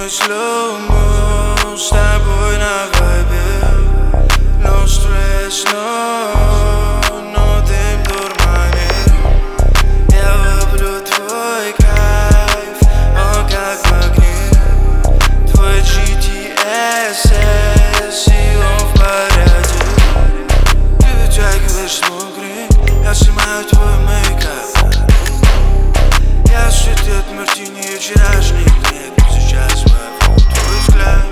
slow-mo с тобой на вайбе. No stress, no дым дурманит. Я ловлю твой кайф, он как магнит. Твой GTS, и он в порядке. Ты вытягиваешь смуг-грин, я снимаю твой мейкап. Я среди от мартини и вчерашних дней. Сейчас ловлю твой взгляд.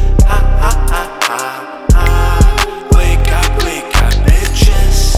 Wake up, bitches.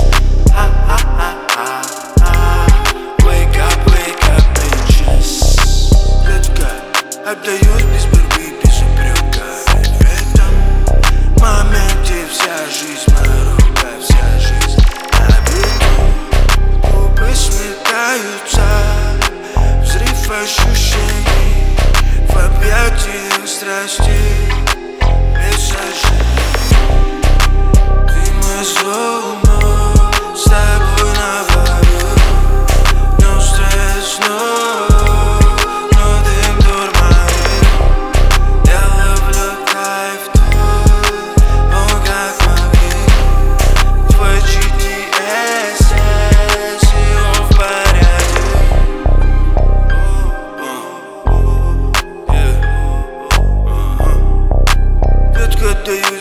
Wake up, bitches. Детка, отдаюсь без борьбы, без упрека. Ведь в этом моменте вся жизнь моя рука, вся жизнь на виду. Губы сметаются, взрыв ощущений в объятиях страсти. Без сожалений, ты мой slow-mo с тобой на вайбе. No stress, no дым дурманит. Я ловлю кайф твой, он как магнит. Твой GTS, и он в порядке. Детка, отдаюсь